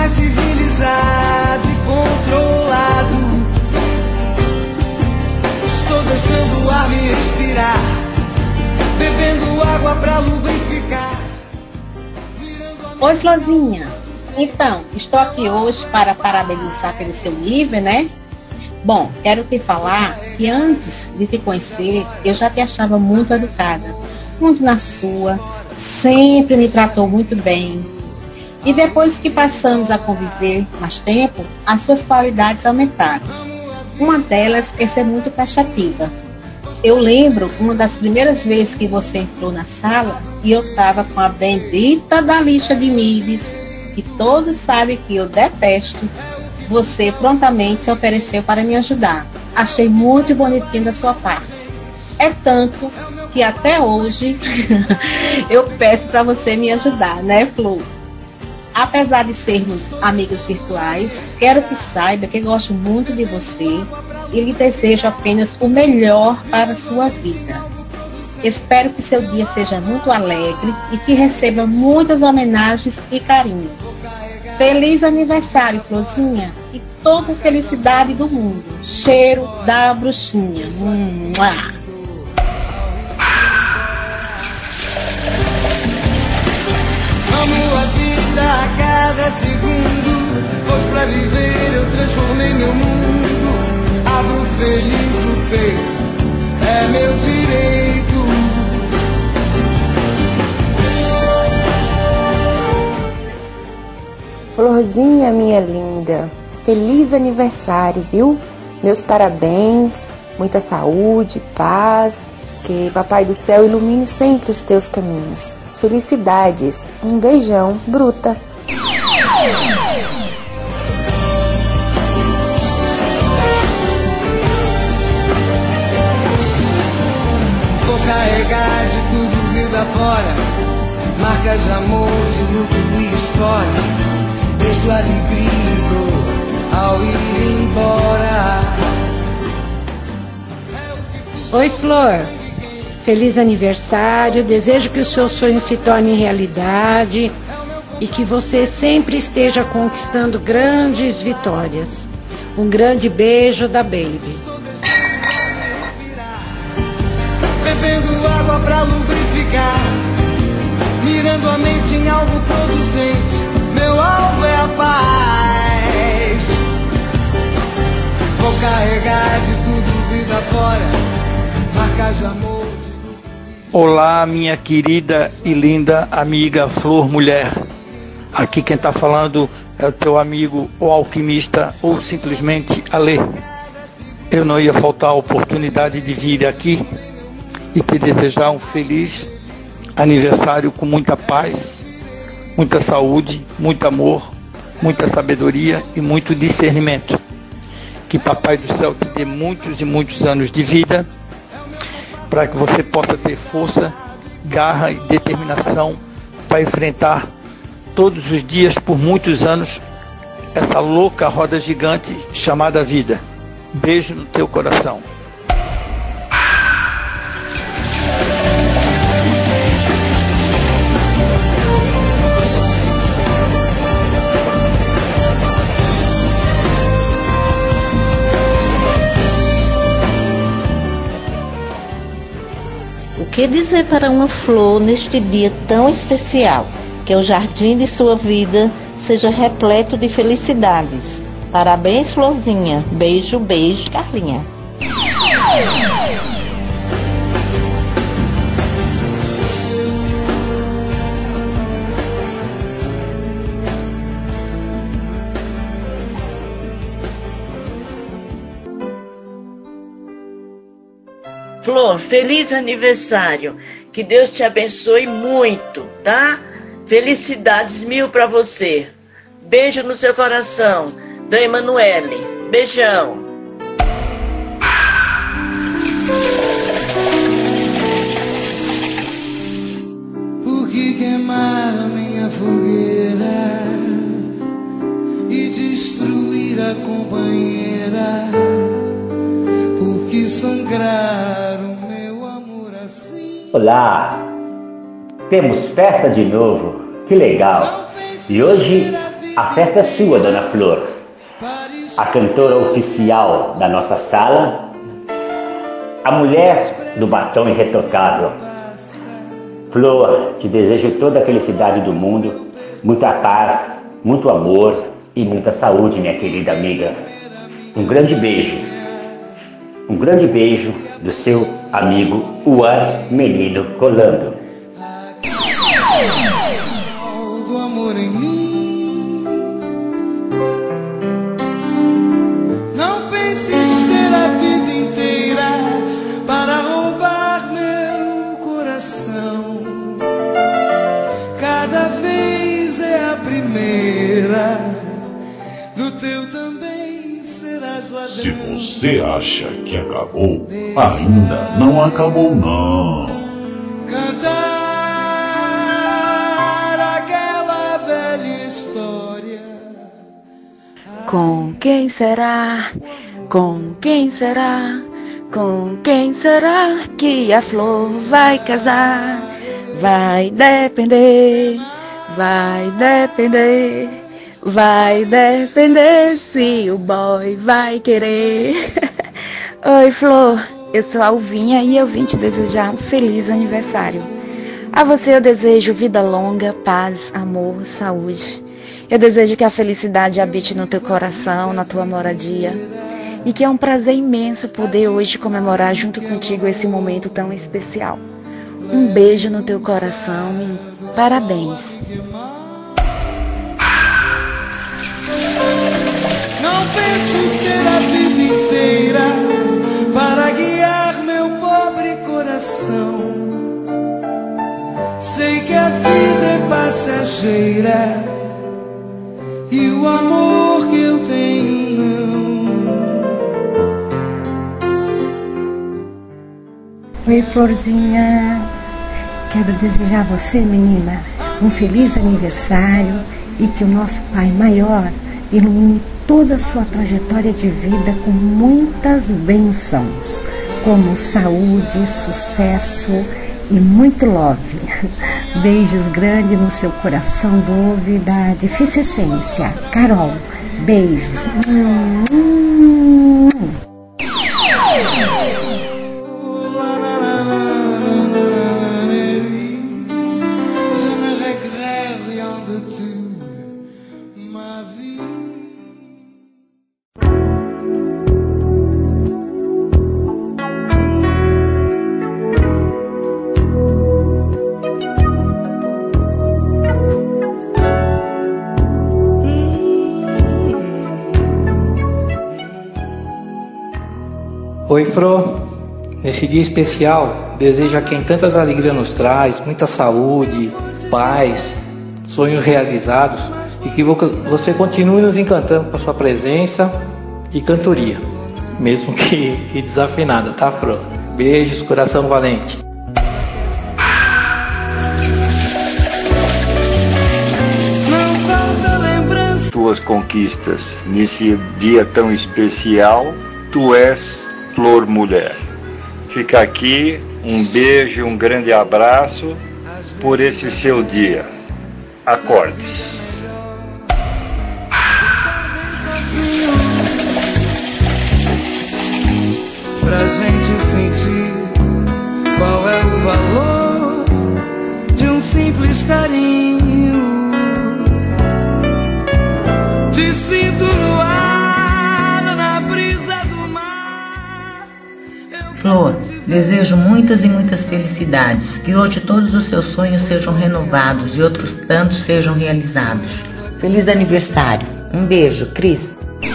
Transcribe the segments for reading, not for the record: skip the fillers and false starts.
mais civilizado e controlado. Estou deixando o ar me respirar, bebendo água pra lubrificar. Oi, Florzinha. Então, estou aqui hoje para parabenizar pelo seu livro, né? Bom, quero te falar que antes de te conhecer, eu já te achava muito educada, muito na sua, sempre me tratou muito bem. E depois que passamos a conviver mais tempo, as suas qualidades aumentaram. Uma delas é ser muito prestativa. Eu lembro uma das primeiras vezes que você entrou na sala e eu estava com a bendita da lixa de MIDs, que todos sabem que eu detesto. Você prontamente se ofereceu para me ajudar. Achei muito bonitinho da sua parte. É tanto que até hoje eu peço para você me ajudar, né, Flor? Apesar de sermos amigos virtuais, quero que saiba que gosto muito de você e lhe desejo apenas o melhor para a sua vida. Espero que seu dia seja muito alegre e que receba muitas homenagens e carinho. Feliz aniversário, Florzinha, e toda a felicidade do mundo. Cheiro da bruxinha. Amo a vida a cada segundo, pois pra viver eu transformei meu mundo. Abro feliz o peito, é meu direito. Florzinha, minha linda, feliz aniversário, viu? Meus parabéns, muita saúde, paz, que Papai do Céu ilumine sempre os teus caminhos. Felicidades, um beijão, Bruta. Vou carregar de tudo vida fora, marcas de amor, de luto e história. Deixo alegria e dor ao ir embora. Oi, Flor. Feliz aniversário. Desejo que os seus sonhos se tornem realidade e que você sempre esteja conquistando grandes vitórias. Um grande beijo da Baby. Bebendo água pra lubrificar, mirando a mente em algo producente. Meu alvo é a paz. Vou carregar de tudo vida fora, marcas de amor. Olá, minha querida e linda amiga Flor Mulher. Aqui quem está falando é o teu amigo, o alquimista, ou simplesmente Alê. Eu não ia faltar a oportunidade de vir aqui e te desejar um feliz aniversário com muita paz, muita saúde, muito amor, muita sabedoria e muito discernimento. Que Papai do Céu te dê muitos e muitos anos de vida, para que você possa ter força, garra e determinação para enfrentar todos os dias, por muitos anos, essa louca roda gigante chamada vida. Beijo no teu coração. O que dizer para uma flor neste dia tão especial? Que o jardim de sua vida seja repleto de felicidades. Parabéns, Florzinha. Beijo, beijo, Carlinha. Flor, feliz aniversário. Que Deus te abençoe muito, tá? Felicidades mil para você. Beijo no seu coração. Da Emanuele. Beijão. Por que queimar minha fogueira e destruir a companheira? Por que sangrar o meu amor assim? Olá! Temos festa de novo, que legal! E hoje A festa é sua, Dona Flor. A cantora oficial da nossa sala, a mulher do batom irretocável. Flor, te desejo toda a felicidade do mundo, muita paz, muito amor e muita saúde, minha querida amiga. Um grande beijo. Um grande beijo do seu amigo Juan Menino Colando. Do amor em mim, não penses ter a vida inteira para roubar meu coração. Cada vez é a primeira, do teu também serás ladrão. Se você acha que acabou, ainda não acabou não. Cantar aquela velha história. Com quem será? Com quem será? Com quem será que a flor vai casar? Vai depender, vai depender, vai depender se o boy vai querer. Oi, Flor, eu sou a Alvinha e eu vim te desejar um feliz aniversário. A você eu desejo vida longa, paz, amor, saúde. Eu desejo que a felicidade habite no teu coração, na tua moradia. E que é um prazer imenso poder hoje comemorar junto contigo esse momento tão especial. Um beijo no teu coração e parabéns. Não penso ter a vida inteira para guiar meu pobre coração. Sei que a vida é passageira e o amor que eu tenho não. Oi, Florzinha. Quero desejar a você, menina, um feliz aniversário e que o nosso Pai Maior ilumine toda a sua trajetória de vida com muitas bênçãos, como saúde, sucesso e muito love. Beijos grandes no seu coração doce da Difícil Essência. Carol, beijos. Oi, Fro. Nesse dia especial, desejo a quem tantas alegrias nos traz, muita saúde, paz, sonhos realizados e que você continue nos encantando com a sua presença e cantoria, mesmo que desafinada, tá, Fro? Beijos, coração valente. Tuas conquistas nesse dia tão especial, tu és Flor Mulher. Fica aqui um beijo, um grande abraço por esse seu dia. Acordes. Pra gente sentir qual é o valor de um simples carinho. Te sinto no ar, na brisa do mar. Flor, desejo muitas e muitas felicidades, que hoje todos os seus sonhos sejam renovados e outros tantos sejam realizados. Feliz aniversário. Um beijo, Cris.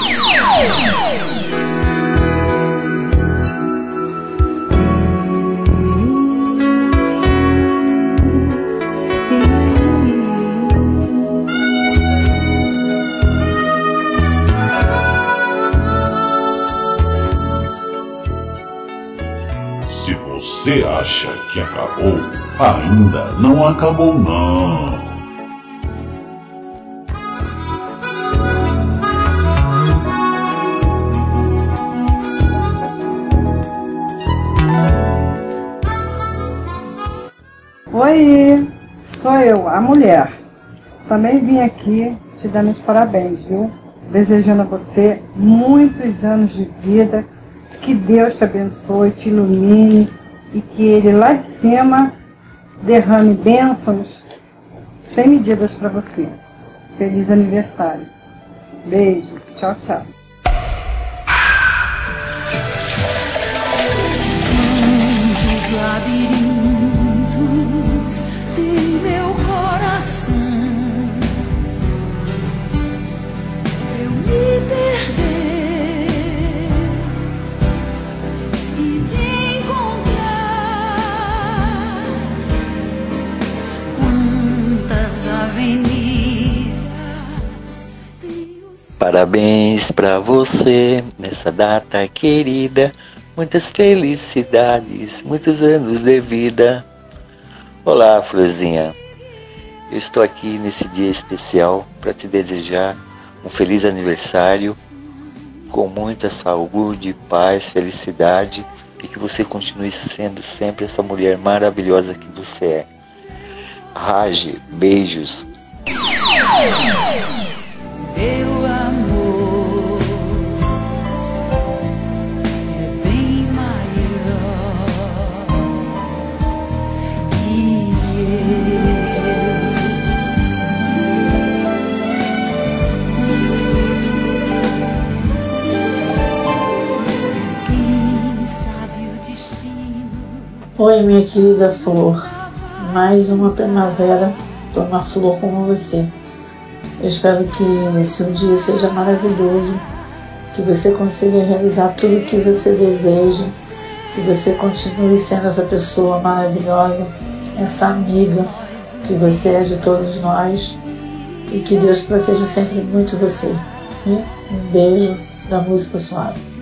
Se você acha que acabou, ainda não acabou não. Oi, sou eu, a mulher. Também vim aqui te dando os parabéns, viu? Desejando a você muitos anos de vida, que Deus te abençoe, te ilumine e que Ele lá de cima derrame bênçãos sem medidas para você. Feliz aniversário. Beijo. Tchau, tchau. Nos labirintos de meu coração, eu me perder e te encontrar. Quantas avenidas. Parabéns pra você nessa data querida. Muitas felicidades, muitos anos de vida. Olá, Florzinha. Eu estou aqui nesse dia especial para te desejar um feliz aniversário, com muita saúde, paz, felicidade e que você continue sendo sempre essa mulher maravilhosa que você é. Rage, beijos. Meu amor é bem maior que quem sabe o destino. Oi, minha querida Flor. Mais uma primavera para uma flor como você. Eu espero que seu dia seja maravilhoso, que você consiga realizar tudo o que você deseja, que você continue sendo essa pessoa maravilhosa, essa amiga que você é de todos nós, e que Deus proteja sempre muito você. Um beijo da Música Suave.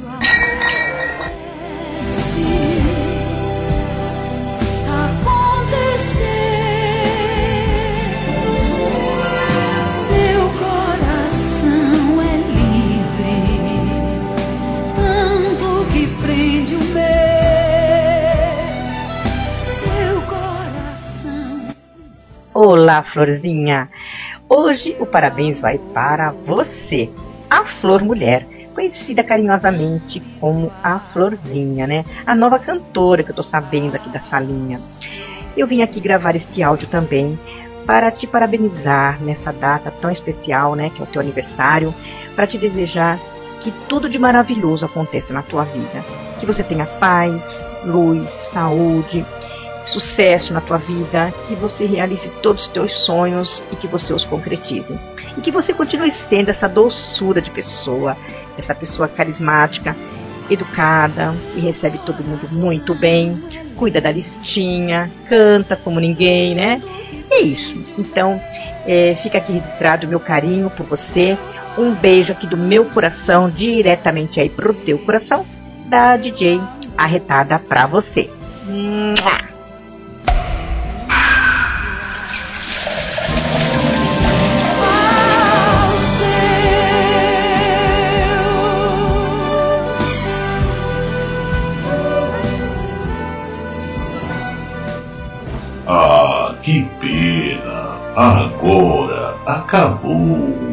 Olá, Florzinha! Hoje o parabéns vai para você, a Flor Mulher, conhecida carinhosamente como a Florzinha, né? A nova cantora que eu tô sabendo aqui da salinha. Eu vim aqui gravar este áudio também para te parabenizar nessa data tão especial, né? Que é o teu aniversário, para te desejar que tudo de maravilhoso aconteça na tua vida. Que você tenha paz, luz, saúde, sucesso na tua vida, que você realize todos os teus sonhos e que você os concretize. E que você continue sendo essa doçura de pessoa, essa pessoa carismática, educada, e recebe todo mundo muito bem, cuida da listinha, canta como ninguém, né? É isso. Então, fica aqui registrado o meu carinho por você. Um beijo aqui do meu coração, diretamente aí pro teu coração, da DJ Arretada pra você. Mua! Ah, que pena! Agora acabou!